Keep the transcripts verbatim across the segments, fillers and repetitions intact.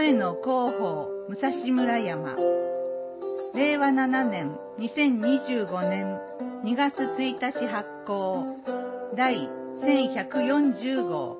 声の広報武蔵村山、れいわななねんにせんにじゅうごねんにがつついたち発行だいせんひゃくよんじゅうごう。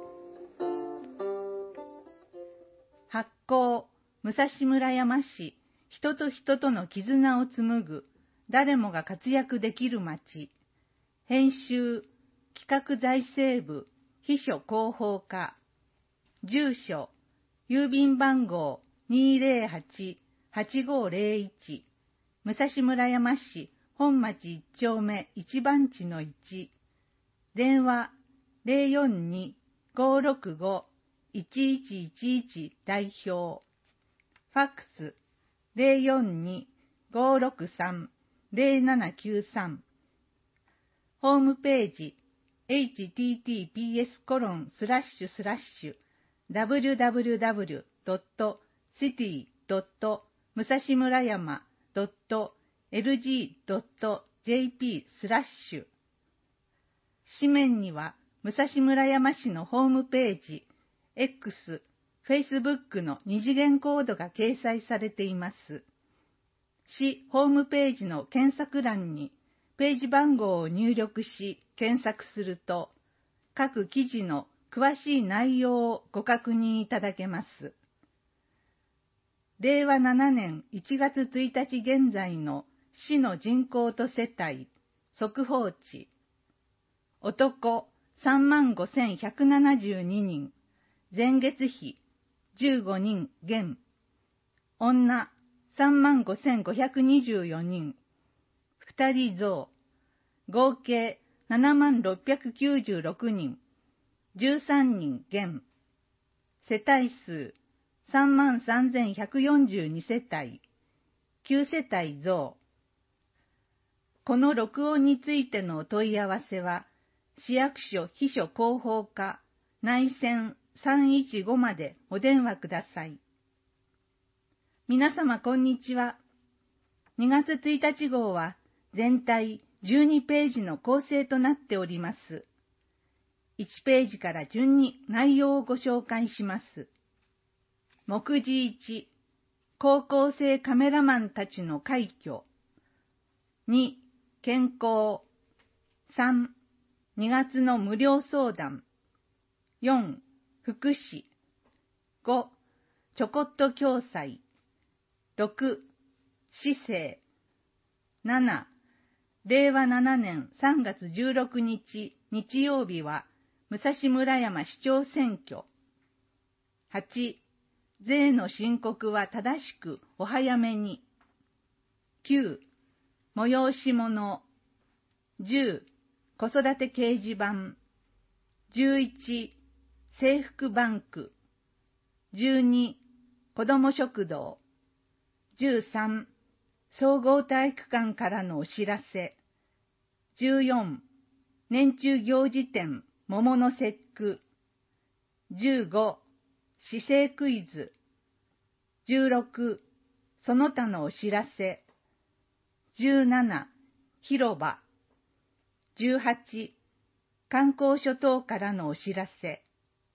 発行武蔵村山市、人と人との絆を紡ぐ誰もが活躍できる街。編集企画財政部秘書広報課。住所郵便番号 にーぜろはち はちごーぜろいち、武蔵村山市本町いっちょうめいちばんちのいち。電話 ゼロよんに ごーろくご いちいちいちいち 代表。ファックス ゼロよんに ごーろくさん ゼロななきゅうさん。ホームページ エイチティーティーピーエスコロンスラッシュスラッシュダブリューダブリューダブリュードットシティドット武蔵村山ドットエルジードットジェーピースラッシュ。紙面には武蔵村山市のホームページ、X、Facebook の二次元コードが掲載されています。市ホームページの検索欄にページ番号を入力し検索すると、各記事の詳しい内容をご確認いただけます。れいわななねんいちがつついたち現在の市の人口と世帯、速報値。男さんまんごせんひゃくななじゅうににん、前月比じゅうごにん減。女さんまんごせんごひゃくにじゅうよにん、ふたり増。合計ななまんろっぴゃくきゅうじゅうろくにん、じゅうさんにん減。世帯数さんまんさんぜんひゃくよんじゅうにせたい、きゅうせたい増。この録音についてのお問い合わせは、市役所秘書広報課内線さんいちごまでお電話ください。皆様こんにちは。にがつついたち号は全体じゅうにページの構成となっております。いちページから順に内容をご紹介します。目次いち、高校生カメラマンたちの快挙。に、健康。さん、にがつの無料相談。よん、福祉。ご、ちょこっと共済。ろく、市政。なな、れいわななねんさんがつじゅうろくにち日曜日は武蔵村山市長選挙。はち、税の申告は正しくお早めに。きゅう、催し物。じゅう、子育て掲示板。じゅういち、制服バンク。じゅうに、子ども食堂。じゅうさん、総合体育館からのお知らせ。じゅうよん、年中行事展桃の節句。じゅうご、市政クイズ。じゅうろく、その他のお知らせ。じゅうなな、広場。じゅうはち、観光所等からのお知らせ。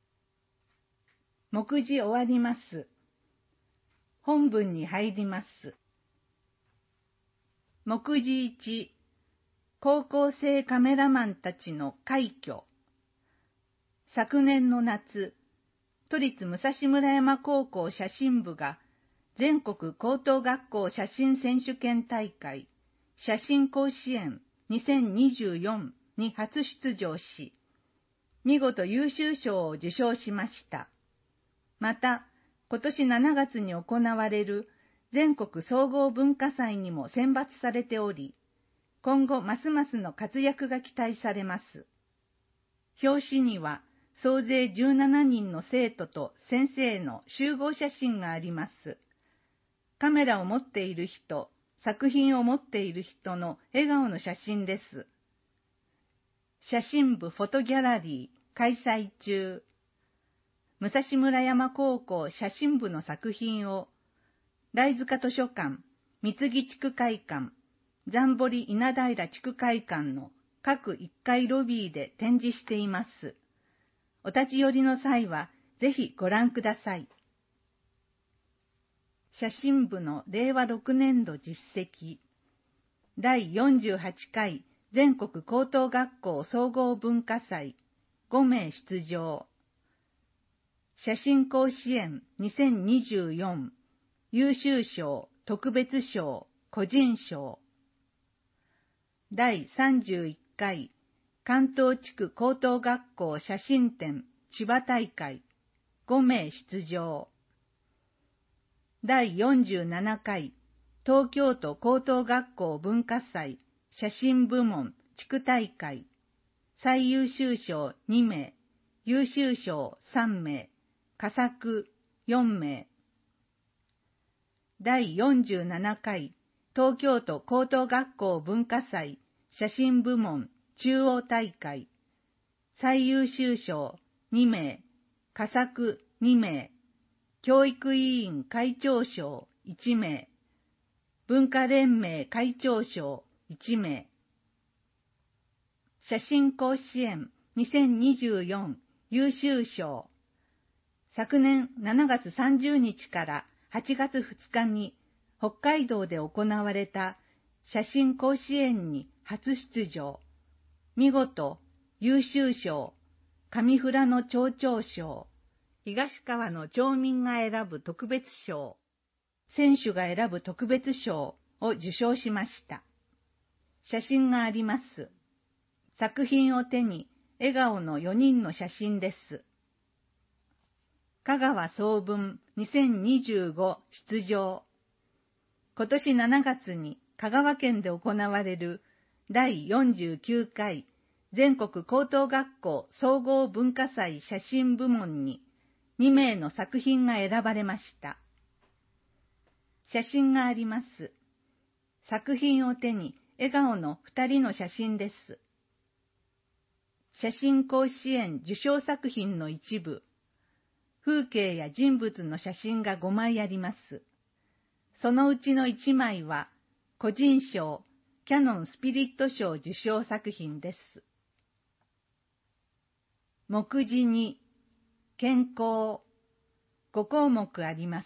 目次終わります。本文に入ります。目次いち、高校生カメラマンたちの快挙。昨年の夏、都立武蔵村山高校写真部が全国高等学校写真選手権大会写真甲子園にせんにじゅうよんに初出場し、見事優秀賞を受賞しました。また、今年しちがつに行われる全国総合文化祭にも選抜されており、今後ますますの活躍が期待されます。表紙には総勢じゅうななにんの生徒と先生の集合写真があります。カメラを持っている人、作品を持っている人の笑顔の写真です。写真部フォトギャラリー開催中。武蔵村山高校写真部の作品を、頼塚図書館、三木地区会館、残堀稲平地区会館の各いっかいロビーで展示しています。お立ち寄りの際は、ぜひご覧ください。 写真部のれいわろくねんど実績。だいよんじゅうはちかい全国高等学校総合文化祭ごめい出場。写真甲子園にせんにじゅうよん優秀賞、特別賞、個人賞。だいさんじゅういっかい関東地区高等学校写真展千葉大会ごめい出場。だいよんじゅうななかい東京都高等学校文化祭写真部門地区大会最優秀賞にめい、優秀賞さんめい、佳作よんめい。だいよんじゅうななかい東京都高等学校文化祭写真部門中央大会最優秀賞にめい、佳作にめい、教育委員会長賞いちめい、文化連盟会長賞いちめい。写真甲子園にせんにじゅうよん優秀賞。昨年しちがつさんじゅうにちからはちがつふつかに北海道で行われた写真甲子園に初出場。見事優秀賞、上富良野町長賞、東川の町民が選ぶ特別賞、選手が選ぶ特別賞を受賞しました。写真があります。作品を手に笑顔のよにんの写真です。香川総文にせんにじゅうご出場。今年しちがつに香川県で行われるだいよんじゅうきゅうかい全国高等学校総合文化祭写真部門ににめいの作品が選ばれました。写真があります。作品を手に笑顔のふたりの写真です。写真甲子園受賞作品の一部、風景や人物の写真がごまいあります。そのうちのいちまいは、個人賞、キャノンスピリット賞受賞作品です。目次に、健康、ごこうもくあります。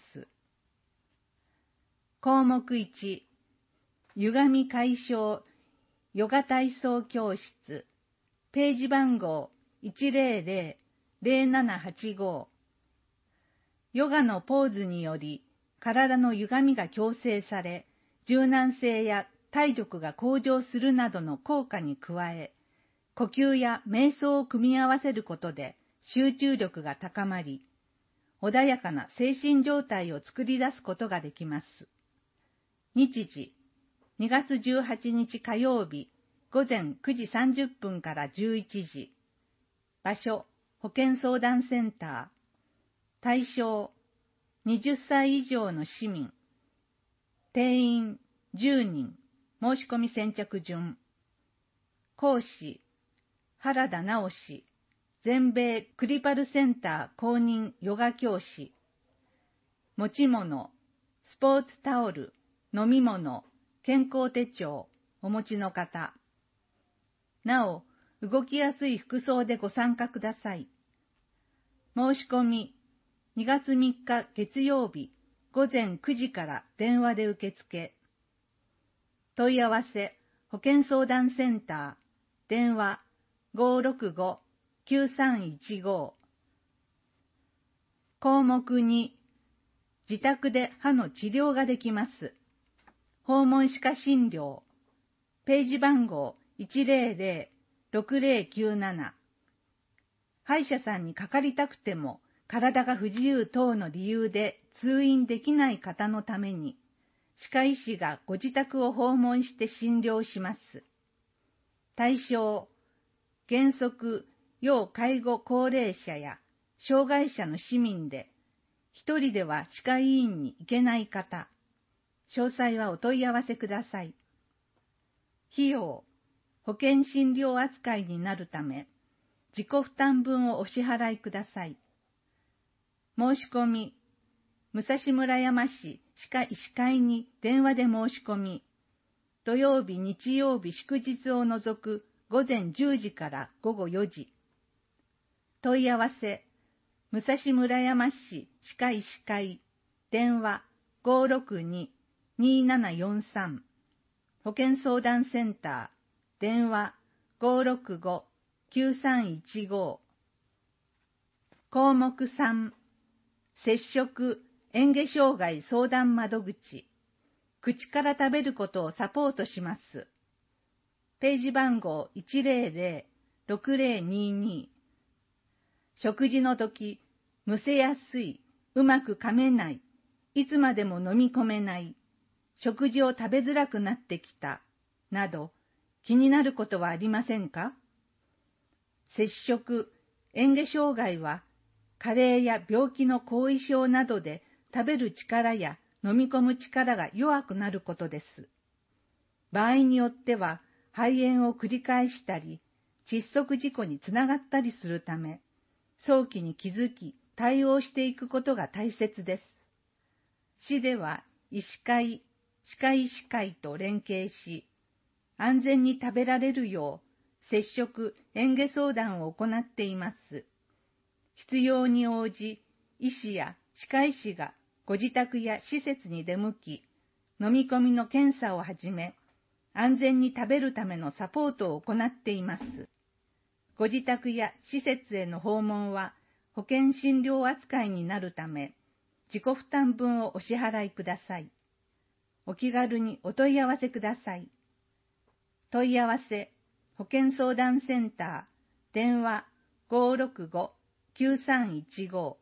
項目いち、歪み解消、ヨガ体操教室、ページ番号いちぜろぜろぜろななはちご。ヨガのポーズにより体の歪みが矯正され、柔軟性や体力が向上するなどの効果に加え、呼吸や瞑想を組み合わせることで集中力が高まり、穏やかな精神状態を作り出すことができます。日時、にがつじゅうはちにち火曜日、ごぜんくじさんじゅっぷんからじゅういちじ。場所、保健相談センター。対象、はたち以上の市民。定員じゅうにん。申し込み先着順。講師、原田直氏。全米クリパルセンター公認ヨガ教師。持ち物、スポーツタオル、飲み物、健康手帳、お持ちの方。なお、動きやすい服装でご参加ください。申し込み、にがつみっか月曜日、ごぜんくじから電話で受付。問い合わせ、保健相談センター、電話 ごーろくごーきゅうさんいちご。項目に、自宅で歯の治療ができます。訪問歯科診療。ページ番号いちぜろぜろろくぜろきゅうなな。歯医者さんにかかりたくても体が不自由等の理由で通院できない方のために、歯科医師がご自宅を訪問して診療します。対象、原則、要介護高齢者や障害者の市民で、一人では歯科医院に行けない方、詳細はお問い合わせください。費用、保険診療扱いになるため、自己負担分をお支払いください。申し込み、武蔵村山市歯科医師会に電話で申し込み、土曜日、日曜日、祝日を除くごぜんじゅうじからごごよじ。問い合わせ、武蔵村山市歯科医師会、電話ごろくに にーななよんさん 保健相談センター電話 ごろくご きゅうさんいちご 項目さん摂食嚥下障害相談窓口口から食べることをサポートします。ページ番号 いちぜろぜろ ろくぜろにに 食事の時、むせやすい、うまく噛めない、いつまでも飲み込めない、食事を食べづらくなってきた、など気になることはありませんか？摂食、嚥下障害は、加齢や病気の後遺症などで食べる力や飲み込む力が弱くなることです。場合によっては肺炎を繰り返したり、窒息事故につながったりするため、早期に気づき対応していくことが大切です。市では医師会、歯科医師会と連携し、安全に食べられるよう摂食嚥下相談を行っています。必要に応じ、医師や歯科医師がご自宅や施設に出向き、飲み込みの検査をはじめ、安全に食べるためのサポートを行っています。ご自宅や施設への訪問は保険診療扱いになるため、自己負担分をお支払いください。お気軽にお問い合わせください。問い合わせ、保健相談センター、電話 ごろくご きゅうさんいちご。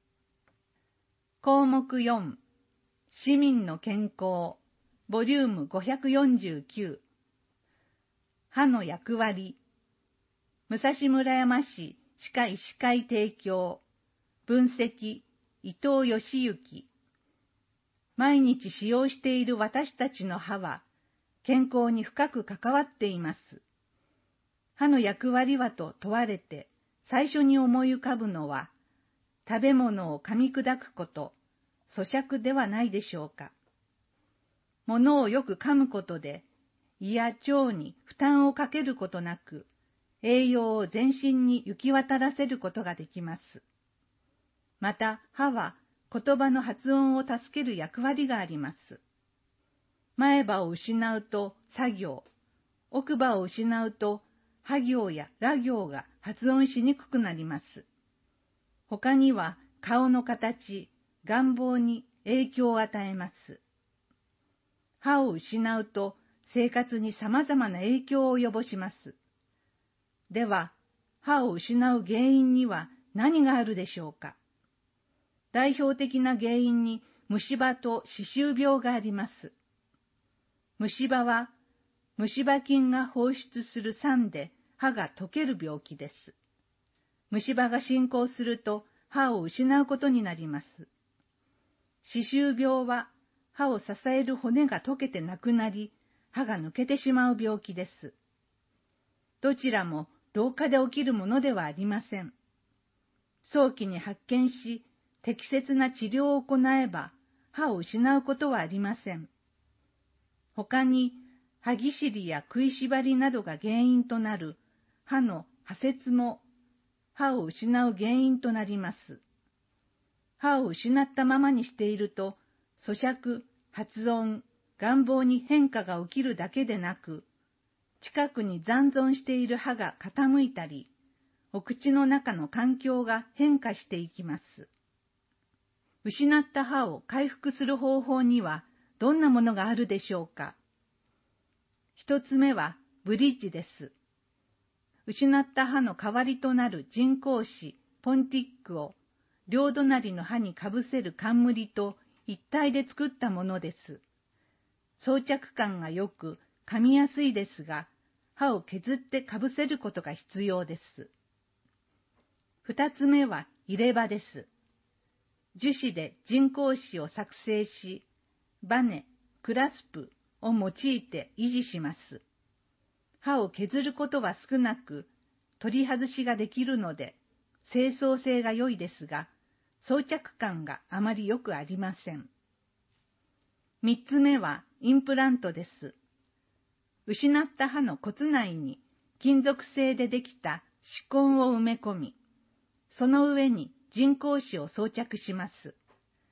項目よん、市民の健康、ボリュームごひゃくよんじゅうきゅう。歯の役割、武蔵村山市歯科医師会提供、分析、伊藤義行。毎日使用している私たちの歯は、健康に深く関わっています。歯の役割はと問われて、最初に思い浮かぶのは、食べ物を噛み砕くこと、咀嚼ではないでしょうか。物をよく噛むことで、胃や腸に負担をかけることなく、栄養を全身に行き渡らせることができます。また、歯は言葉の発音を助ける役割があります。前歯を失うと作業、奥歯を失うと歯行やら行が発音しにくくなります。他には顔の形、眼房に影響を与えます。歯を失うと生活に様々な影響を及ぼします。では、歯を失う原因には何があるでしょうか。代表的な原因に虫歯と歯周病があります。虫歯は、虫歯菌が放出する酸で歯が溶ける病気です。虫歯が進行すると歯を失うことになります。歯周病は歯を支える骨が溶けてなくなり、歯が抜けてしまう病気です。どちらも老化で起きるものではありません。早期に発見し、適切な治療を行えば歯を失うことはありません。他に歯ぎしりや食いしばりなどが原因となる歯の破切も歯を失う原因となります。歯を失ったままにしていると、咀嚼、発音、眼房に変化が起きるだけでなく、近くに残存している歯が傾いたり、お口の中の環境が変化していきます。失った歯を回復する方法にはどんなものがあるでしょうか。一つ目はブリッジです。失った歯の代わりとなる人工歯、ポンティックを両隣の歯にかぶせる冠と一体で作ったものです。装着感がよく噛みやすいですが、歯を削ってかぶせることが必要です。二つ目は入れ歯です。樹脂で人工歯を作成し、バネ、クラスプを用いて維持します。歯を削ることは少なく、取り外しができるので、清掃性が良いですが、装着感があまりよくありません。三つ目はインプラントです。失った歯の骨内に金属製でできた歯根を埋め込み、その上に人工歯を装着します。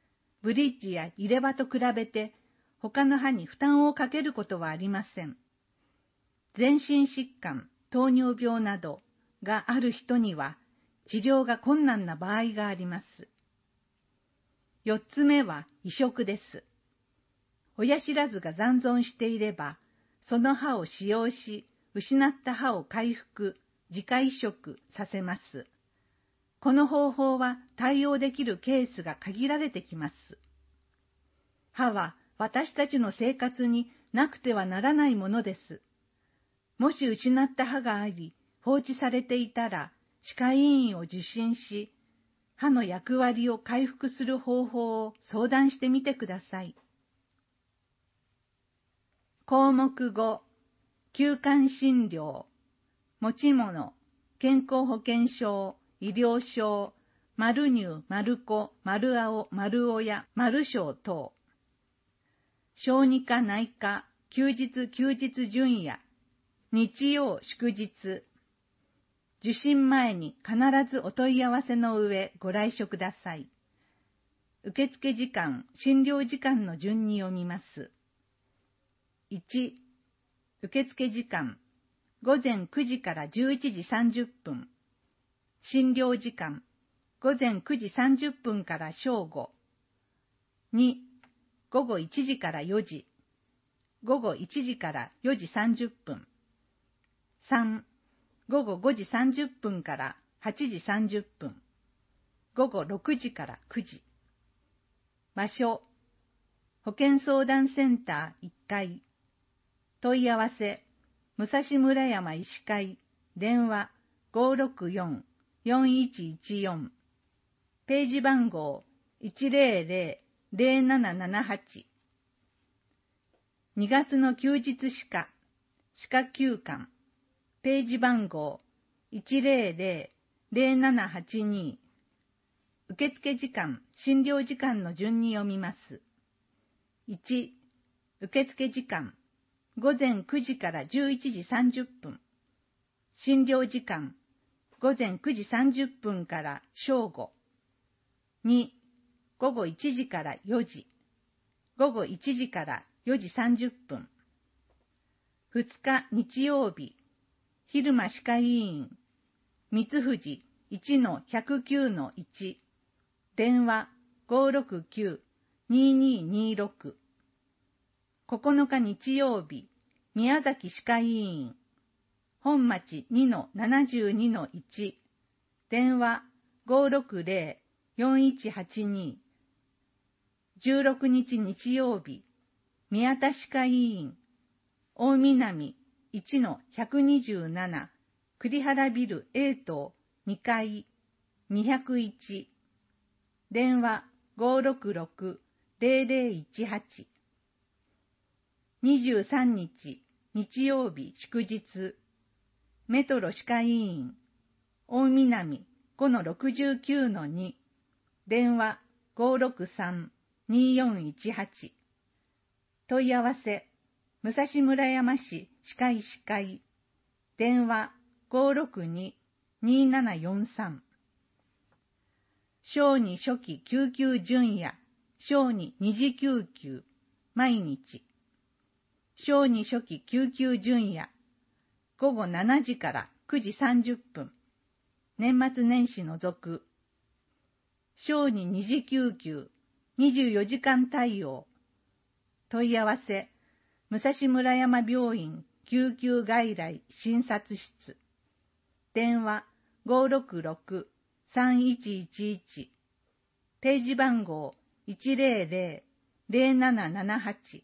ブリッジや入れ歯と比べて他の歯に負担をかけることはありません。全身疾患、糖尿病などがある人には治療が困難な場合があります。四つ目は移植です。親知らずが残存していれば、その歯を使用し、失った歯を回復、自家移植させます。この方法は対応できるケースが限られてきます。歯は私たちの生活になくてはならないものです。もし失った歯があり、放置されていたら、歯科医院を受診し、歯の役割を回復する方法を相談してみてください。項目ご、休館診療、持ち物、健康保険証、医療証、丸乳、丸子、丸青、丸親、丸小等。小児科内科、休日休日準夜、日曜祝日。受診前に必ずお問い合わせの上ご来所ください。受付時間、診療時間の順に読みます。いち、受付時間、午前くじからじゅういちじさんじゅっぷん。診療時間、午前くじさんじゅっぷんから正午。に、午後いちじからよじ。午後いちじからよじさんじゅっぷん。さん、午後ごじさんじゅっぷんからはちじさんじゅっぷん。午後ろくじからくじ。場所、保健相談センターいっかい。問い合わせ、武蔵村山医師会、電話 ごーろくよん よんいちいちよん。ページ番号 いちぜろぜろ ぜろななななはち。にがつの休日歯科、歯科休館、ページ番号 いちぜろぜろ ぜろななはちに。受付時間、診療時間の順に読みます。いち、受付時間、午前くじからじゅういちじさんじゅっぷん。診療時間、午前くじさんじゅっぷんから正午。に、午後いちじからよじ。午後いちじからよじさんじゅっぷん。ふつか日曜日、昼間歯科医院、三藤 いちのひゃくきゅうのいち。電話 ごーろくきゅう にーにーにーろく。ここのか日曜日、宮崎歯科医院、本町 にのななじゅうにのいち。電話 ごーろくぜろ よんいちはちに。じゅうろくにち日曜日、宮田歯科医院、大南 いちのひゃくにじゅうなな。栗原ビル A 棟にかいにひゃくいち。電話 ごーろくろく ぜろぜろいちはち。にじゅうさんにち日曜日祝日、メトロ歯科医院、大南 ごのろくじゅうきゅうのに。電話 ごーろくさん にーよんいちはち。問い合わせ、武蔵村山市歯科医師会、電話 ごーろくに にーななよんさん。小児初期救急準夜、小児二次救急、毎日。小児初期救急準夜、午後しちじからくじさんじゅっぷん。年末年始除く。小児二次救急、にじゅうよじかん対応。問い合わせ、武蔵村山病院救急外来診察室。電話 ごーろくろく さんいちいちいち。ページ番号 いちぜろぜろ ぜろななななはち。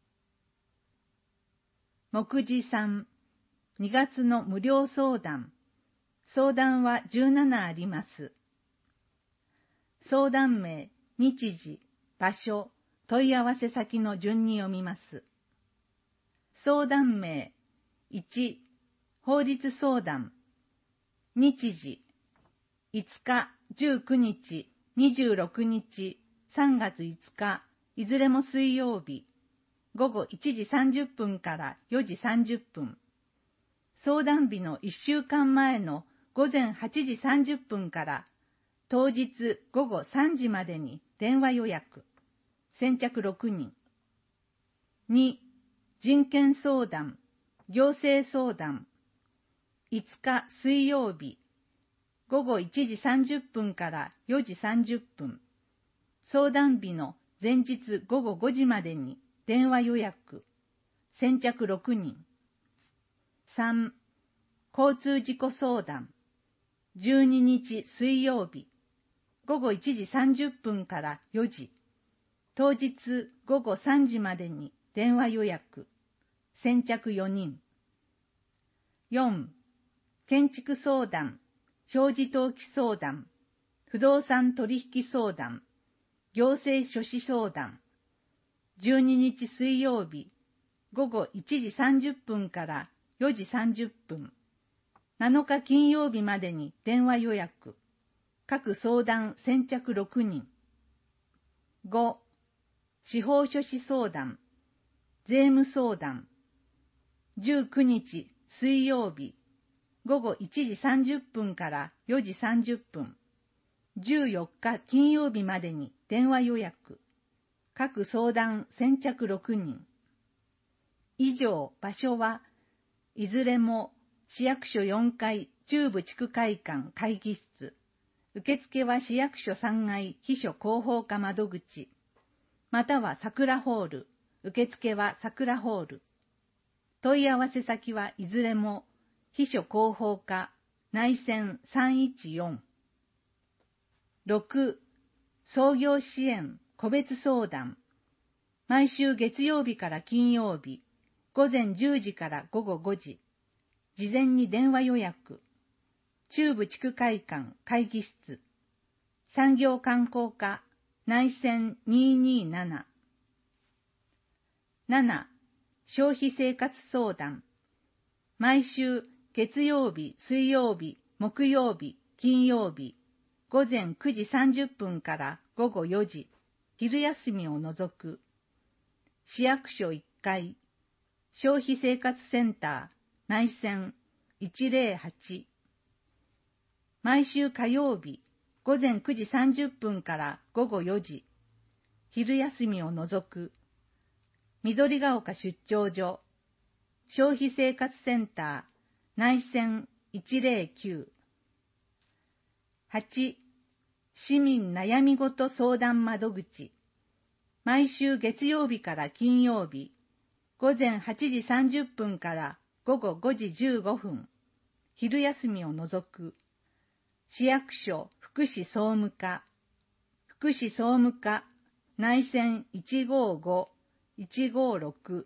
目次さん、にがつの無料相談。相談はじゅうななあります。相談名、日時、場所、問い合わせ先の順に読みます。相談名、いち、法律相談。日時、いつか、じゅうくにち、にじゅうろくにち、さんがついつか、いずれも水曜日、午後いちじさんじゅっぷんからよじさんじゅっぷん。相談日のいっしゅうかんまえの午前はちじさんじゅっぷんから当日午後さんじまでに電話予約。 先着ろくにん。に、人権相談、行政相談。いつか水曜日、ごごいちじさんじゅっぷんからよじさんじゅっぷん。相談日の前日ごごごじまでに電話予約。先着ろくにん。さん、交通事故相談。じゅうににち水曜日、ごごいちじさんじゅっぷんからよじ。当日ごごさんじまでに電話予約。先着よにん。よん、建築相談、表示登記相談、不動産取引相談、行政書士相談。じゅうににち水曜日、ごごいちじさんじゅっぷんからよじさんじゅっぷん。なのか金曜日までに電話予約。各相談先着ろくにん。ご、司法書士相談、税務相談。じゅうくにち水曜日、ごごいちじさんじゅっぷんからよじさんじゅっぷん。じゅうよっか金曜日までに電話予約。各相談先着ろくにん。以上、場所はいずれも市役所よんかい中部地区会館会議室。受付は市役所さんがい秘書広報課窓口。または桜ホール。受付は桜ホール。問い合わせ先はいずれも秘書広報課内線さんいちよん。ろく、創業支援個別相談。毎週月曜日から金曜日、午前じゅうじから午後ごじ。事前に電話予約。中部地区会館会議室。産業観光課内線にーにーなな。なな、消費生活相談。毎週月曜日、水曜日、木曜日、金曜日、午前くじさんじゅっぷんから午後よじ、昼休みを除く。市役所いっかい、消費生活センター内線いちぜろはち。毎週火曜日、午前くじさんじゅっぷんから午後よじ、昼休みを除く。緑が丘出張所、消費生活センター内線いちぜろきゅう。はち、市民悩みごと相談窓口。毎週月曜日から金曜日、午前はちじさんじゅっぷんから午後ごじじゅうごふん、昼休みを除く。市役所福祉総務課、福祉総務課内線いちごご、いちごろく。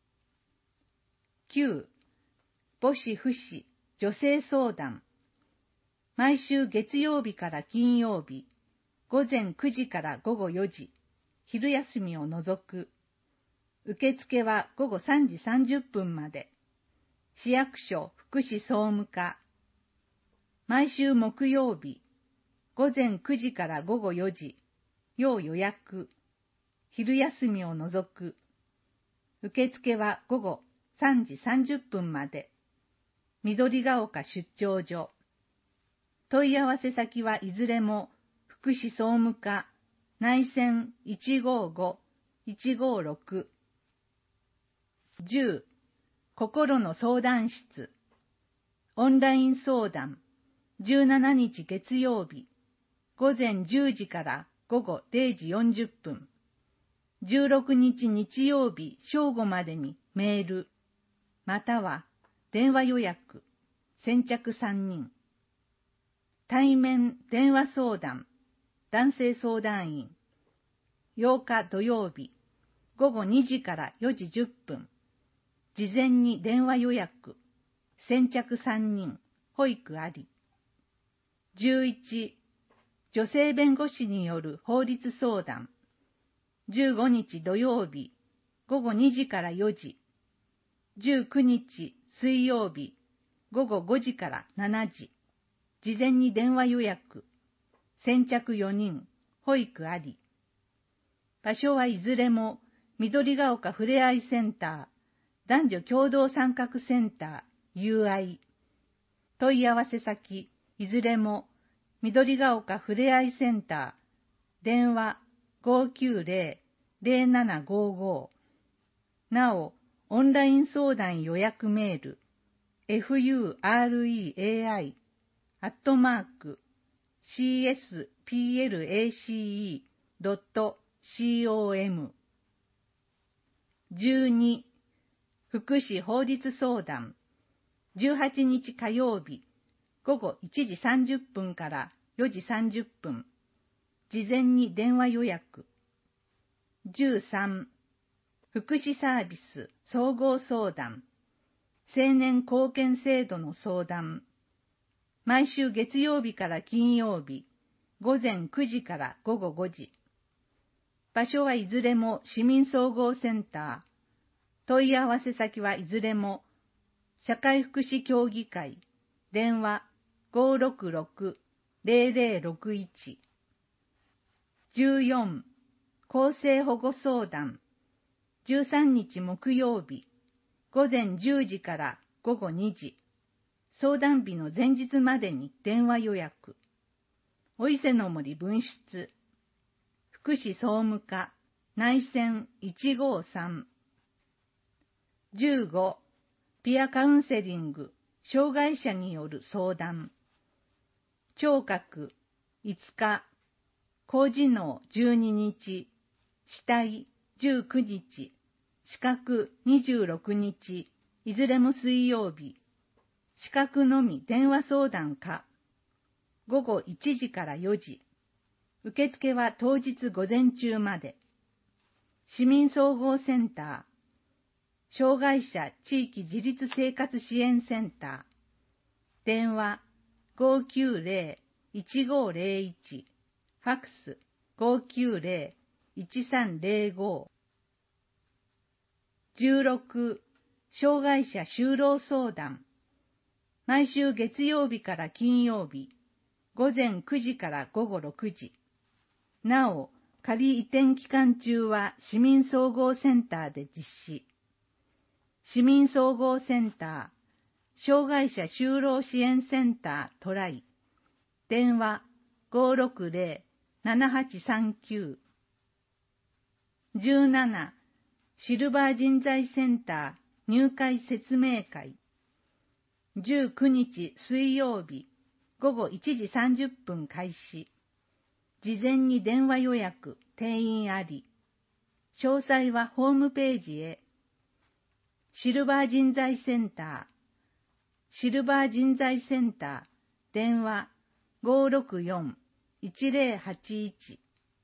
きゅう、母子福祉女性相談。毎週月曜日から金曜日、午前くじから午後よじ、昼休みを除く。受付は午後さんじさんじゅっぷんまで。市役所福祉総務課。毎週木曜日、午前くじから午後よじ、要予約。昼休みを除く。受付は午後さんじさんじゅっぷんまで。緑が丘出張所。問い合わせ先はいずれも福祉総務課内線いちごご、いちごろく。じゅう、心の相談室。オンライン相談。じゅうしちにち月曜日、午前じゅうじから午後れいじよんじゅっぷん。じゅうろくにち日曜日正午までにメール、または電話予約、先着さんにん。対面電話相談、男性相談員。ようか土曜日、午後にじからよじじゅっぷん。事前に電話予約、先着さんにん、保育あり。じゅういち、女性弁護士による法律相談。じゅうごにち土曜日、午後にじからよじ。じゅうくにち水曜日、午後ごじからしちじ。事前に電話予約。先着よにん、保育あり。場所はいずれも、緑が丘ふれあいセンター、男女共同参画センター、友愛。問い合わせ先、いずれも、緑が丘ふれあいセンター、電話ごーきゅうぜろゼロななごご。なお、オンライン相談予約メール、フレアイ、アットマーク、シーエスピーエルエーシーイードットコム。じゅうに、福祉法律相談、じゅうはちにち火曜日、ごごいちじさんじゅっぷんからよじさんじゅっぷん、事前に電話予約。じゅうさん、福祉サービス総合相談、青年貢献制度の相談、毎週月曜日から金曜日、ごぜんくじからごごごじ。場所はいずれも市民総合センター。問い合わせ先はいずれも、社会福祉協議会、電話 ごーろくろく ゼロゼロろくいち。じゅうよん、厚生保護相談、じゅうさんにち木曜日、ごぜんじゅうじからごごにじ。相談日の前日までに電話予約。お伊勢の森分室、福祉総務課、内線いちごさん。じゅうご、ピアカウンセリング、障害者による相談。聴覚いつか、高次脳じゅうににち、死体じゅうくにち、視覚にじゅうろくにち、いずれも水曜日。視覚のみ電話相談か。ごごいちじからよじ。受付は当日午前中まで。市民総合センター、障害者地域自立生活支援センター、電話 ごーきゅうゼロ いちごーゼロいち、ファックス ごーきゅうゼロ いちさんゼロご。じゅうろく、障害者就労相談、毎週月曜日から金曜日、ごぜんくじからごごろくじ。なお、仮移転期間中は市民総合センターで実施。市民総合センター、障害者就労支援センタートライ、電話 ごーろくゼロ ななはちさんきゅう。じゅうなな、シルバー人材センター入会説明会、じゅうくにち水曜日、ごごいちじさんじゅっぷん開始。事前に電話予約、定員あり。詳細はホームページへ。シルバー人材センター、シルバー人材センター、電話 ごーろくよん いちゼロはちいち。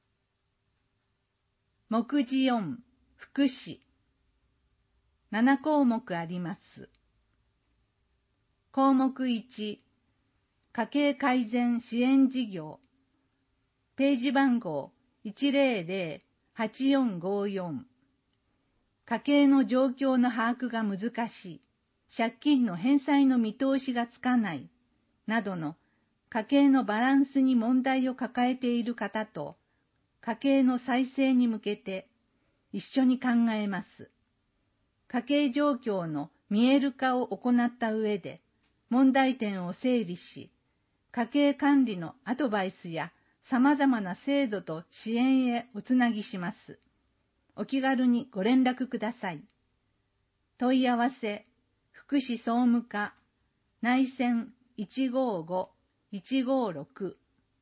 目次よん、福祉。ななこうもくあります。項目いち、家計改善支援事業。ページ番号 いちゼロゼロ はちよんごよん。家計の状況の把握が難しい、借金の返済の見通しがつかない、などの家計のバランスに問題を抱えている方と、家計の再生に向けて一緒に考えます。家計状況の見える化を行った上で、問題点を整理し、家計管理のアドバイスや様々な制度と支援へおつなぎします。お気軽にご連絡ください。問い合わせ、福祉総務課、内線いちごご いちごろく。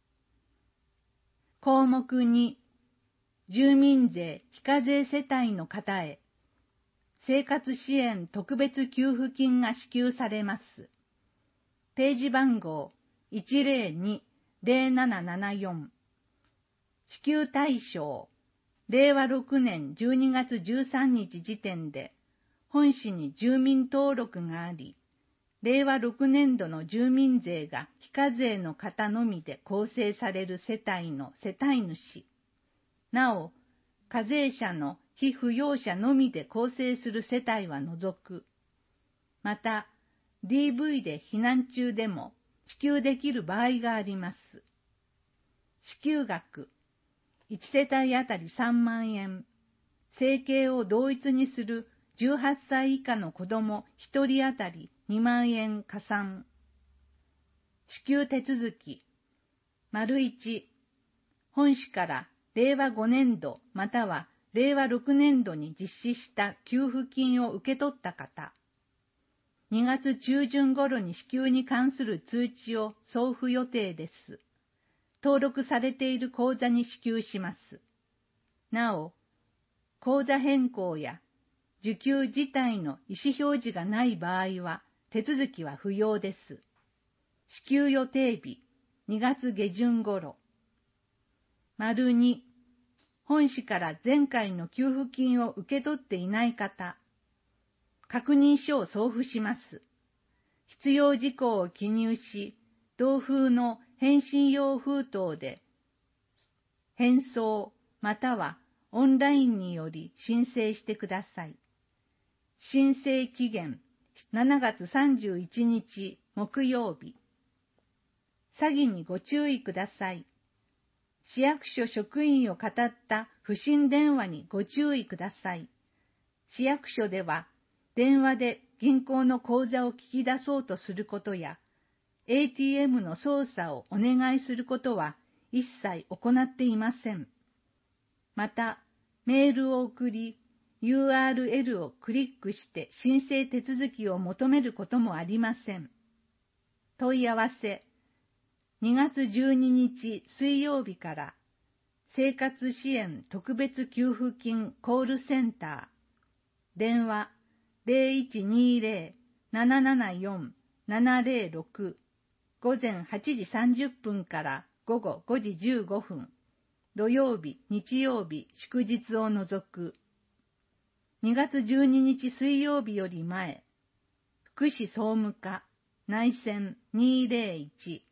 項目に、住民税非課税世帯の方へ、生活支援特別給付金が支給されます。ページ番号 いちゼロに ゼロななななよん。支給対象、れいわろくねんじゅうにがつじゅうさんにち時点で、本市に住民登録があり、れいわろくねんどの住民税が非課税の方のみで構成される世帯の世帯主、なお、課税者の被扶養者のみで構成する世帯は除く。また、ディーブイ で避難中でも支給できる場合があります。支給額、いちせたいあたりさんまんえん、生計を同一にするじゅうはっさい以下の子どもひとりあたりにまんえん加算。支給手続き、丸いち、本市かられいわごねんどまたはれいわろくねんどに実施した給付金を受け取った方、にがつ中旬頃に支給に関する通知を送付予定です。登録されている口座に支給します。なお、口座変更や受給自体の意思表示がない場合は手続きは不要です。支給予定日、にがつげじゅん頃。丸に、本市から前回の給付金を受け取っていない方、確認書を送付します。必要事項を記入し、同封の返信用封筒で返送またはオンラインにより申請してください。申請期限しちがつさんじゅういちにち木曜日。詐欺にご注意ください。市役所職員を語った不審電話にご注意ください。市役所では電話で銀行の口座を聞き出そうとすることや エーティーエム の操作をお願いすることは一切行っていません。また、メールを送り、ユーアールエル をクリックして申請手続きを求めることもありません。問い合わせ、にがつじゅうににち水曜日から生活支援特別給付金コールセンター、電話 ゼロいちにゼロ ななななよん ななゼロろく、午前はちじさんじゅっぷんから午後ごじじゅうごふん、土曜日、日曜日、祝日を除く。にがつじゅうににち水曜日より前、福祉総務課、内線にゼロいち。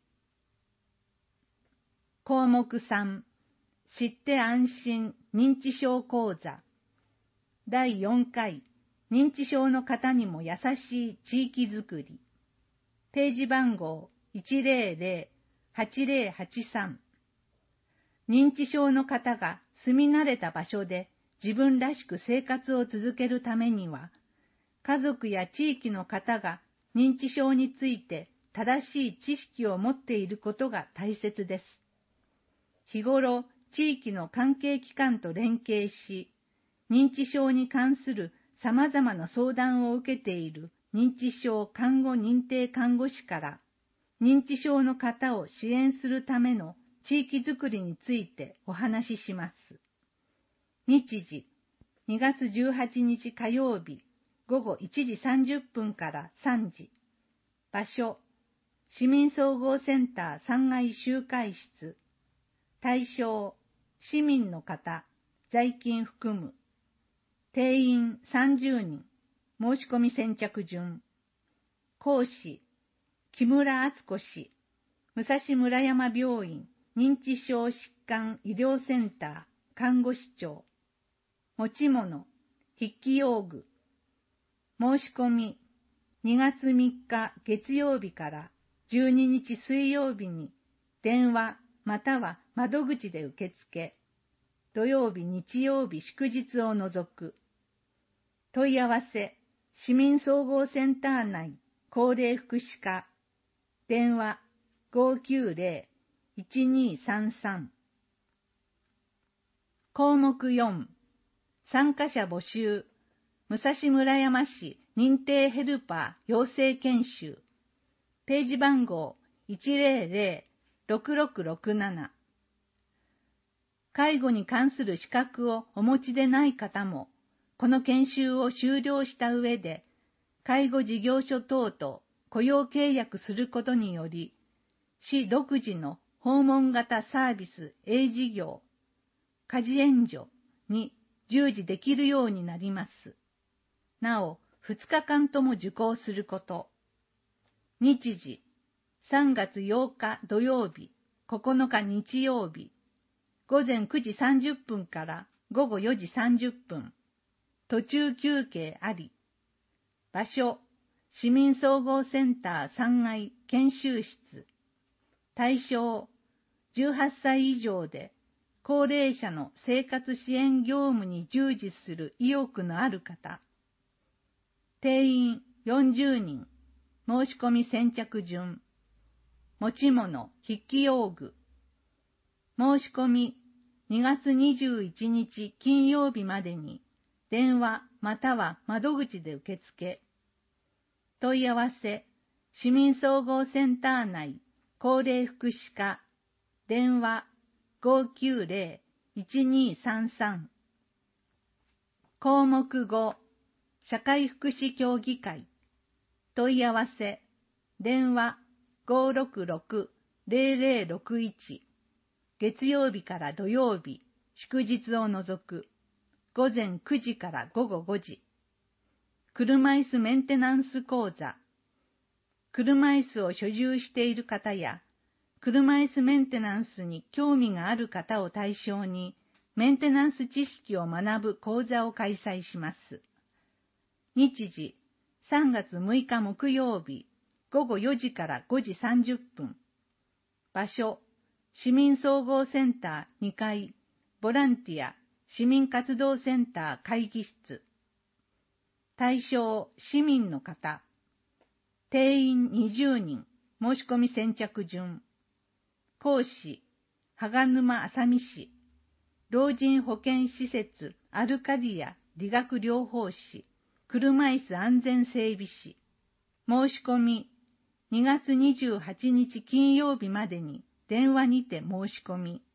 項目さん、知って安心認知症講座。だいよんかい、認知症の方にも優しい地域づくり。ページ番号いちゼロゼロ はちゼロはちさん。認知症の方が住み慣れた場所で自分らしく生活を続けるためには、家族や地域の方が認知症について正しい知識を持っていることが大切です。日頃、地域の関係機関と連携し、認知症に関する様々な相談を受けている認知症看護認定看護師から、認知症の方を支援するための地域づくりについてお話しします。日時、にがつじゅうはちにち火曜日、ごごいちじさんじゅっぷんからさんじ。場所、市民総合センターさんがい集会室。対象、市民の方、在勤含む。定員さんじゅうにん、申し込み先着順。講師、木村敦子氏、武蔵村山病院認知症疾患医療センター看護師長。持ち物、筆記用具。申し込み、にがつみっか月曜日からじゅうににち水曜日に電話または窓口で受付。土曜日、日曜日、祝日を除く。問い合わせ、市民総合センター内高齢福祉課。電話ごきゅうゼロ いちにさんさん。項目よん、参加者募集。武蔵村山市認定ヘルパー養成研修。ページ番号いちゼロゼロ ろくろくろくなな。介護に関する資格をお持ちでない方も、この研修を修了した上で、介護事業所等と雇用契約することにより、市独自の訪問型サービス A 事業、家事援助に従事できるようになります。なお、ふつかかんとも受講すること。日時、さんがつようか土曜日、ここのか日曜日、ごぜんくじさんじゅっぷんからごごよじさんじゅっぷん。途中休憩あり。場所、市民総合センターさんがい研修室。対象、じゅうはっさい以上で、高齢者の生活支援業務に従事する意欲のある方。定員よんじゅうにん、申し込み先着順。持ち物、筆記用具。申し込みにがつにじゅういちにち金曜日までに電話または窓口で受付。問い合わせ、市民総合センター内高齢福祉課、電話 ごーきゅうぜろ いちにーさんさん。項目ご、社会福祉協議会。問い合わせ、電話 ごーろくろく ぜろぜろろくいち。月曜日から土曜日、祝日を除く、午前くじから午後ごじ。車椅子メンテナンス講座。車椅子を所有している方や、車椅子メンテナンスに興味がある方を対象に、メンテナンス知識を学ぶ講座を開催します。日時、さんがつむいか木曜日、ごごよじからごじさんじゅっぷん。場所、市民総合センターにかい、ボランティア、市民活動センター会議室。対象、市民の方。定員にじゅうにん、申し込み先着順。講師、羽賀沼浅見氏。老人保健施設アルカディア理学療法士、車椅子安全整備士。申し込み、にがつにじゅうはちにち金曜日までに電話にて申し込み。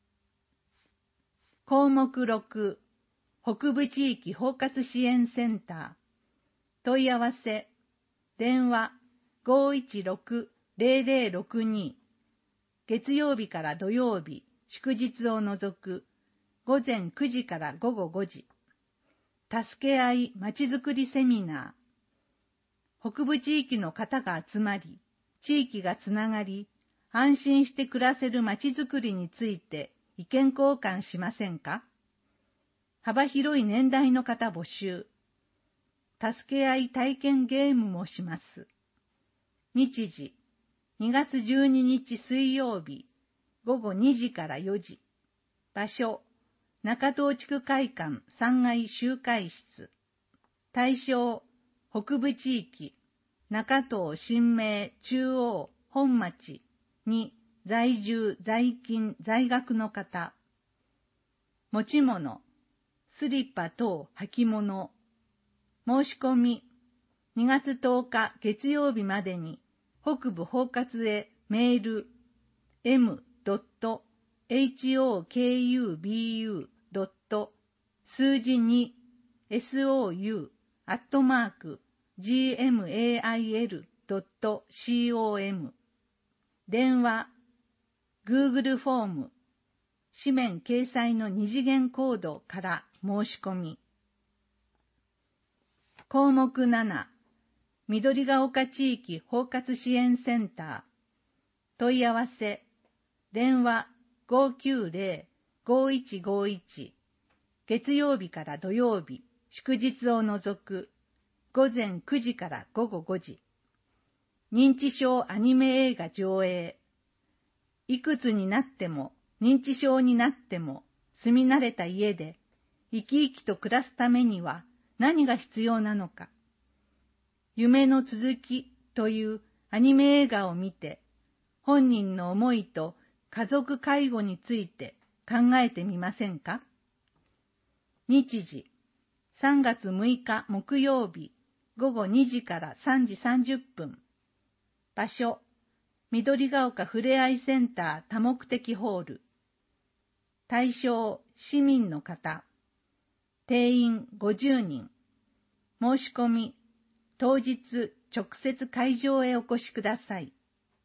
項目ろく、北部地域包括支援センター。問い合わせ、電話 ごーいちろく ぜろぜろろくに。月曜日から土曜日、祝日を除く、午前くじから午後ごじ。助け合いまちづくりセミナー。北部地域の方が集まり、地域がつながり、安心して暮らせるまちづくりについて意見交換しませんか？幅広い年代の方募集。助け合い体験ゲームもします。日時、にがつじゅうににち水曜日、ごごにじからよじ。場所、中東地区会館さんがい集会室。対象、北部地域、中東新名中央本町に在住在勤在学の方。持ち物、スリッパ等履物。申し込み、にがつとおか月曜日までに北部包括へメール エムドットエイチオーケーユービーユードット 数字に エスオーユー アットマーク ジーエムエーアイエルドットコム。電話 Google フォーム紙面掲載の二次元コードから申し込み。項目なな、緑が丘地域包括支援センター。問い合わせ、電話 ごーきゅうぜろ ごーいちごーいち。月曜日から土曜日、祝日を除く、午前くじから午後ごじ。認知症アニメ映画上映。いくつになっても、認知症になっても、住み慣れた家で、生き生きと暮らすためには何が必要なのか。夢の続きというアニメ映画を見て、本人の思いと家族介護について考えてみませんか？日時、さんがつむいか木曜日、ごごにじからさんじさんじゅっぷん。場所、緑が丘ふれあいセンター多目的ホール。対象、市民の方。定員ごじゅうにん。申し込み、当日直接会場へお越しください。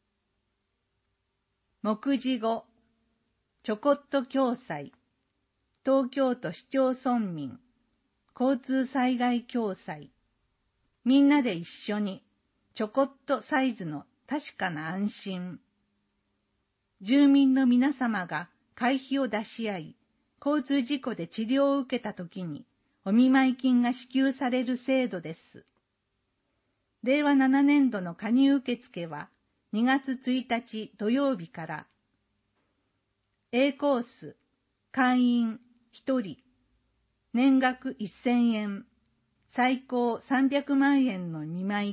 目次ご、ちょこっと共済、東京都市町村民、交通災害共済。みんなで一緒に、ちょこっとサイズの確かな安心。住民の皆様が会費を出し合い、交通事故で治療を受けたときに、お見舞い金が支給される制度です。れいわななねんどの加入受付はにがつついたち土曜日から。A コース、会員ひとり、年額せんえん、最高さんびゃくまんえんの見舞い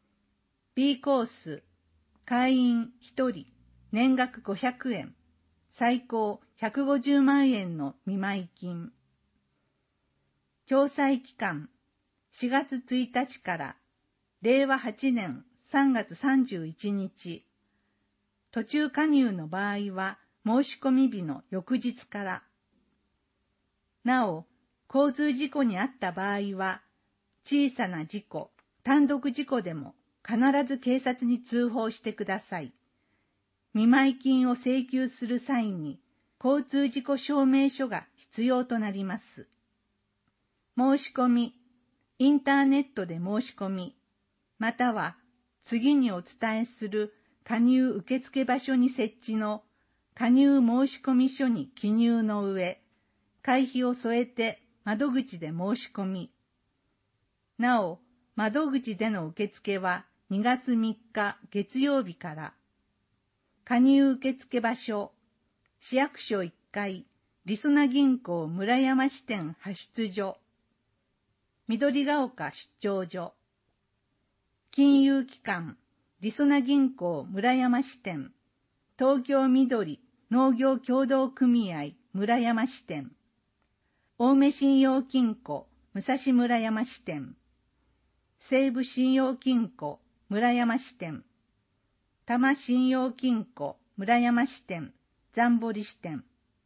金。B コース、会員ひとり、年額ごひゃくえん、 最高ひゃくごじゅうまんえんの見舞金。共済期間しがつついたちかられいわはちねんさんがつさんじゅういちにち。途中加入の場合は申し込み日の翌日から。なお、交通事故に遭った場合は、小さな事故、単独事故でも必ず警察に通報してください。見舞金を請求する際に、交通事故証明書が必要となります。申し込み、インターネットで申し込み、または次にお伝えする加入受付場所に設置の加入申込書に記入の上、会費を添えて窓口で申し込み。なお、窓口での受付はにがつみっか月曜日から、加入受付場所、市役所いっかい、りそな銀行村山支店派出所、緑が丘出張所、金融機関、りそな銀行村山支店、東京緑農業協同組合村山支店、青梅信用金庫武蔵村山支店、西武信用金庫村山支店、多摩信用金庫村山支店残堀支店。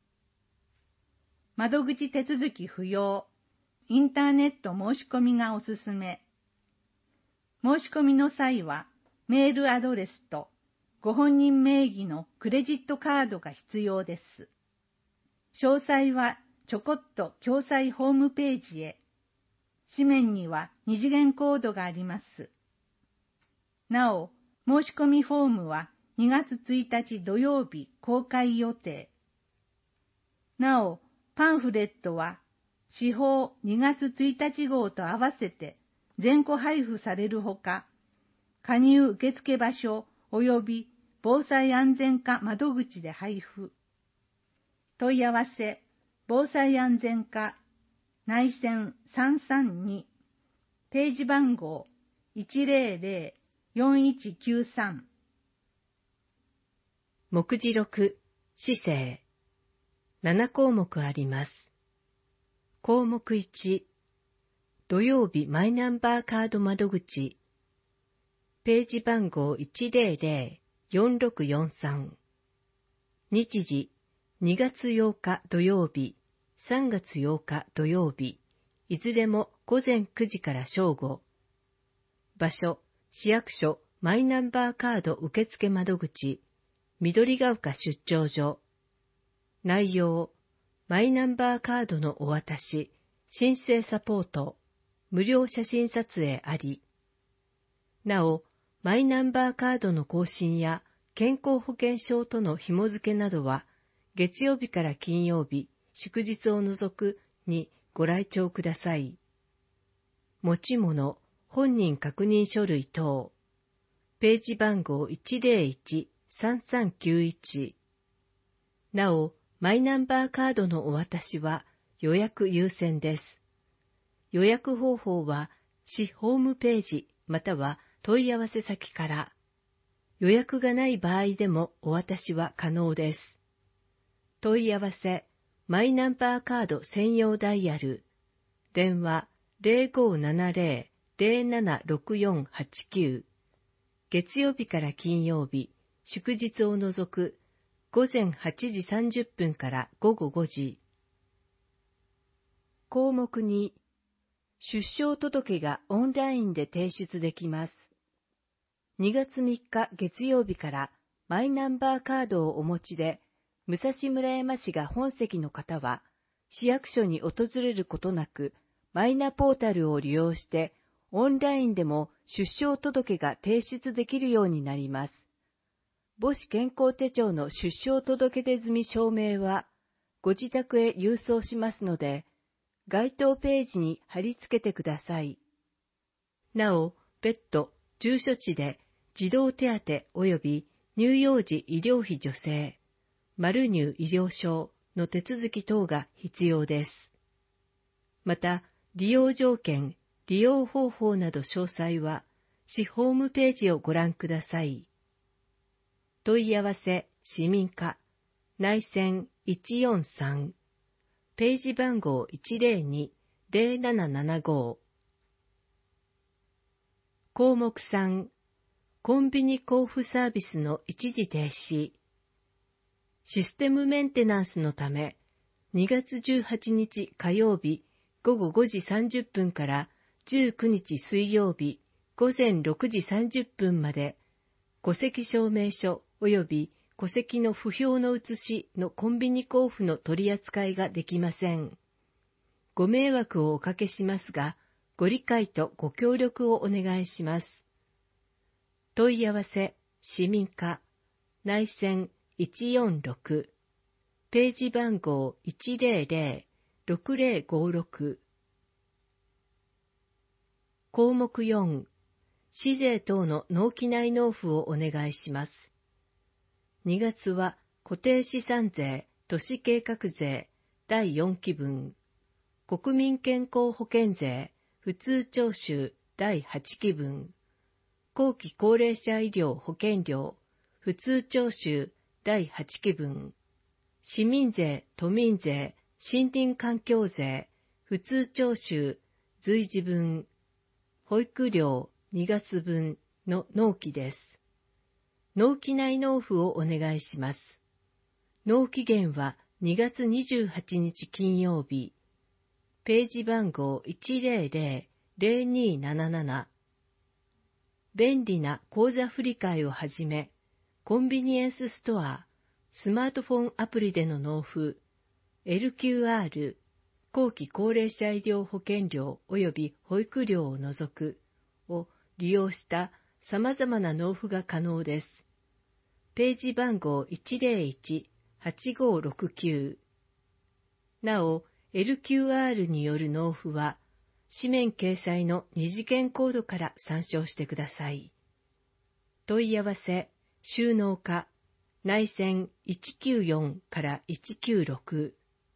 窓口手続き不要、インターネット申し込みがおすすめ。申し込みの際はメールアドレスとご本人名義のクレジットカードが必要です。詳細はちょこっと共済ホームページへ。紙面には二次元コードがあります。なお、申し込みフォームはにがつついたち土曜日公開予定。なお、パンフレットは私報にがつついたち号と合わせて全個配布されるほか、加入受付場所及び防災安全課窓口で配布。問い合わせ、防災安全課、内線さんさんに、ページ番号 いちぜろぜろよんいちきゅうさん。 目次録、市政。ななこうもくあります。項目いち、土曜日マイナンバーカード窓口。ページ番号 いちぜろぜろよんろくよんさん。日時、にがつようか土曜日、さんがつようか土曜日、いずれもごぜんくじから正午。場所、市役所マイナンバーカード受付窓口、緑が丘出張所。内容、マイナンバーカードのお渡し、申請サポート、無料写真撮影あり。なお、マイナンバーカードの更新や健康保険証との紐付けなどは、月曜日から金曜日、祝日を除くにご来庁ください。持ち物、本人確認書類等。ページ番号 いちぜろいちさんさんきゅういち。なお、マイナンバーカードのお渡しは予約優先です。予約方法は、市ホームページまたは問い合わせ先から。予約がない場合でもお渡しは可能です。問い合わせ、マイナンバーカード専用ダイヤル。電話ぜろごななぜろぜろななろくよんはちきゅう。月曜日から金曜日、祝日を除くごぜんはちじさんじゅっぷんからごごごじ。項目に、出生届がオンラインで提出できます。にがつみっか月曜日からマイナンバーカードをお持ちで、武蔵村山市が本籍の方は、市役所に訪れることなく、マイナポータルを利用して、オンラインでも出生届が提出できるようになります。母子健康手帳の出生届出済み証明は、ご自宅へ郵送しますので、該当ページに貼り付けてください。なお、別途、住所地で児童手当及び乳幼児医療費助成、マル乳医療証の手続き等が必要です。また、利用条件、利用方法など詳細は、市ホームページをご覧ください。問い合わせ、市民課、 内線いちよんさん、ページ番号 いちゼロにゼロななななご。項目さん、コンビニ交付サービスの一時停止。システムメンテナンスのため、にがつじゅうはちにち火曜日ごごごじさんじゅっぷんからじゅうくにち水曜日ごぜんろくじさんじゅっぷんまで、戸籍証明書及び戸籍の不評の写しのコンビニ交付の取り扱いができません。ご迷惑をおかけしますが、ご理解とご協力をお願いします。問い合わせ、市民課、内線いちよんろく、ページ番号いちゼロゼロろくゼロごろく。項目よん、市税等の納期内納付をお願いします。にがつは固定資産税、都市計画税、だいよんきぶん、国民健康保険税、普通徴収、だいはちきぶん、後期高齢者医療保険料、普通徴収、だいはちきぶん、市民税、都民税、森林環境税、普通徴収、随時分、保育料にがつぶんの納期です。納期内納付をお願いします。納期限はにがつにじゅうはちにち金曜日。ページ番号いちゼロゼロゼロになななな。便利な口座振替をはじめ、コンビニエンスストア、スマートフォンアプリでの納付、エルキューアール、後期高齢者医療保険料及び保育料を除くを利用したさまざまな納付が可能です。ページ番号いちゼロいちはちごろくきゅう。なお、エルキューアール による納付は、紙面掲載の二次元コードから参照してください。問い合わせ、収納課、内線いちきゅうよんからいちきゅうろく。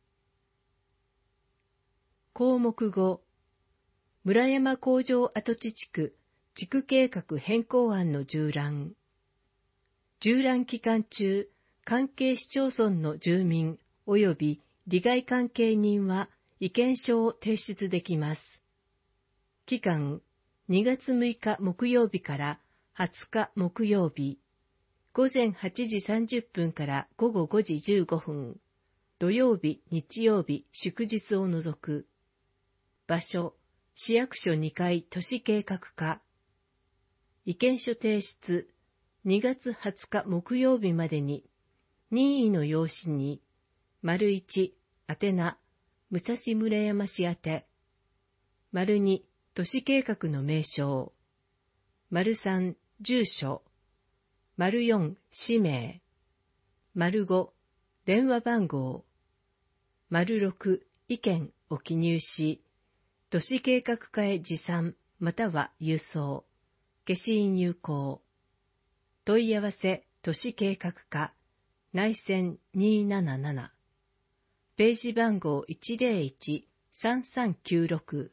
項目ご、村山工場跡地地区地区計画変更案の縦覧。縦覧期間中、関係市町村の住民及び利害関係人は意見書を提出できます。期間、にがつむいか木曜日からはつか木曜日、ごぜんはちじさんじゅっぷんからごごごじじゅうごふん、土曜日、日曜日、祝日を除く。場所、市役所にかい都市計画課。意見書提出、にがつはつか木曜日までに、任意の用紙に、丸いち、宛名、武蔵村山市宛て、丸に、都市計画の名称、丸さん、住所、丸よん、氏名、丸ご、電話番号、丸ろく、意見を記入し、都市計画課へ持参または郵送、消印有効。問い合わせ都市計画課、内線にーなななな。ページ番号いちゼロいちさんさんきゅうろく。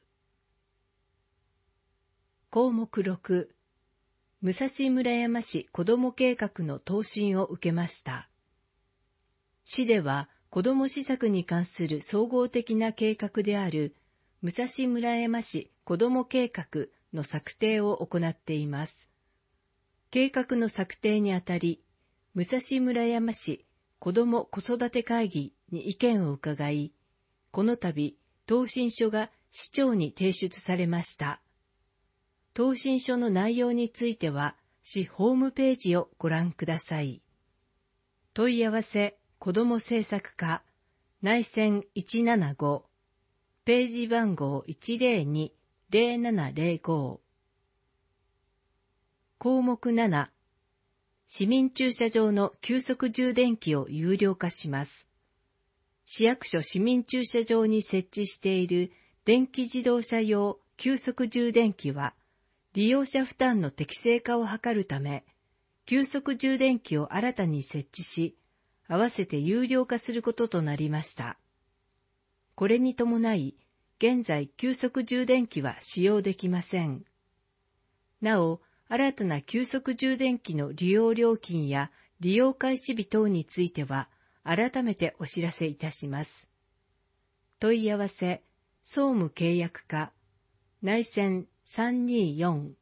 項目ろく、武蔵村山市子ども計画の答申を受けました。市では子ども施策に関する総合的な計画である武蔵村山市子ども計画の策定を行っています。計画の策定にあたり、武蔵村山市子ども子育て会議に意見を伺い、この度、答申書が市長に提出されました。答申書の内容については、市ホームページをご覧ください。問い合わせ、子ども政策課、内線いちななご、ページ番号いちゼロにゼロななゼロご。項目なな、市民駐車場の急速充電器を有料化します。市役所市民駐車場に設置している電気自動車用急速充電器は、利用者負担の適正化を図るため、急速充電器を新たに設置し、合わせて有料化することとなりました。これに伴い、現在急速充電器は使用できません。なお、新たな急速充電器の利用料金や利用開始日等については、 改めてお知らせいたします。問い合わせ、総務契約課、内線さんにーよん。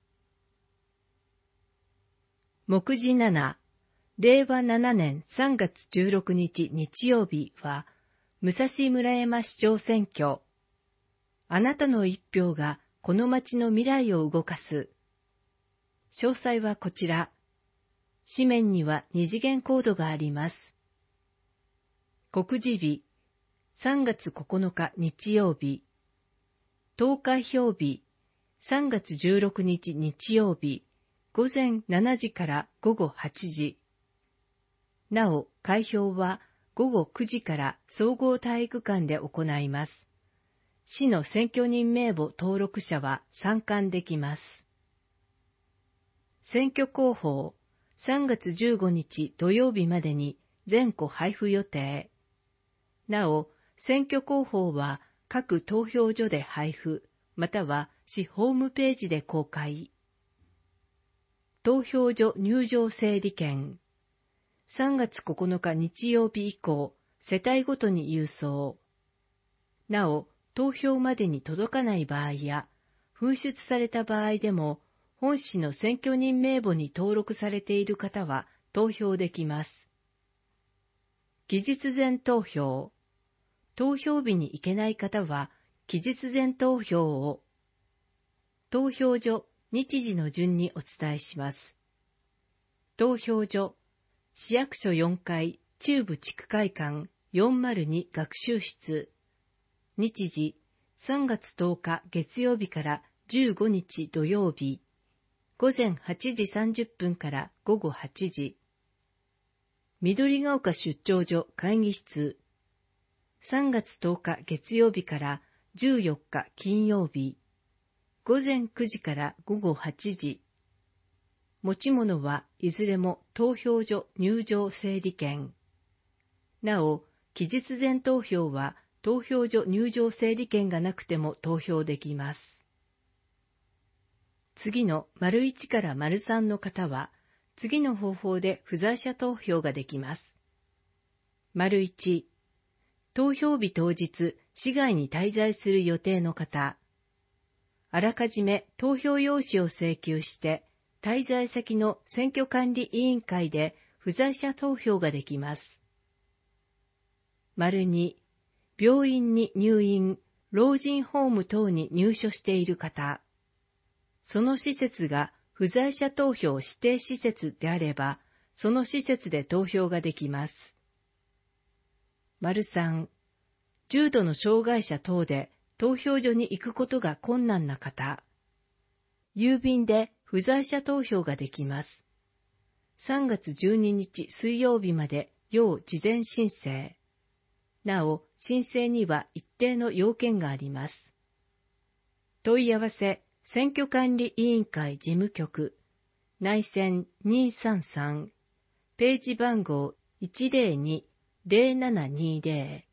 目次なな、れいわななねんさんがつじゅうろくにち日曜日は、武蔵村山市長選挙。あなたの一票がこの町の未来を動かす。詳細はこちら。紙面には二次元コードがあります。告示日、さんがつここのか日曜日。投開票日、さんがつじゅうろくにち日曜日、ごぜんしちじからごごはちじ。なお、開票はごごくじから総合体育館で行います。市の選挙人名簿登録者は参観できます。選挙広報、さんがつじゅうごにち土曜日までに全戸配布予定。なお、選挙広報は各投票所で配布、または市ホームページで公開。投票所入場整理券。さんがつここのか日曜日以降、世帯ごとに郵送。なお、投票までに届かない場合や、紛失された場合でも、本市の選挙人名簿に登録されている方は投票できます。期日前投票。投票日に行けない方は、期日前投票を。投票所、日時の順にお伝えします。投票所、市役所よんかい中部地区会館よんまるに学習室。日時、さんがつとおか月曜日からじゅうごにち土曜日。ごぜんはちじさんじゅっぷんからごごはちじ。緑が丘出張所会議室。さんがつとおか月曜日からじゅうよっか金曜日。ごぜんくじからごごはちじ。持ち物はいずれも投票所入場整理券。なお、期日前投票は投票所入場整理券がなくても投票できます。次の丸いちから丸さんの方は、次の方法で不在者投票ができます。丸いち、投票日当日、市外に滞在する予定の方。あらかじめ投票用紙を請求して、滞在先の選挙管理委員会で不在者投票ができます。丸に、病院に入院、老人ホーム等に入所している方。その施設が不在者投票指定施設であれば、その施設で投票ができます。丸さん、重度の障害者等で投票所に行くことが困難な方。郵便で不在者投票ができます。さんがつじゅうににち水曜日まで要事前申請。なお、申請には一定の要件があります。問い合わせ、選挙管理委員会事務局、内線にーさんさん、ページ番号 いちぜろに ぜろななにぜろ。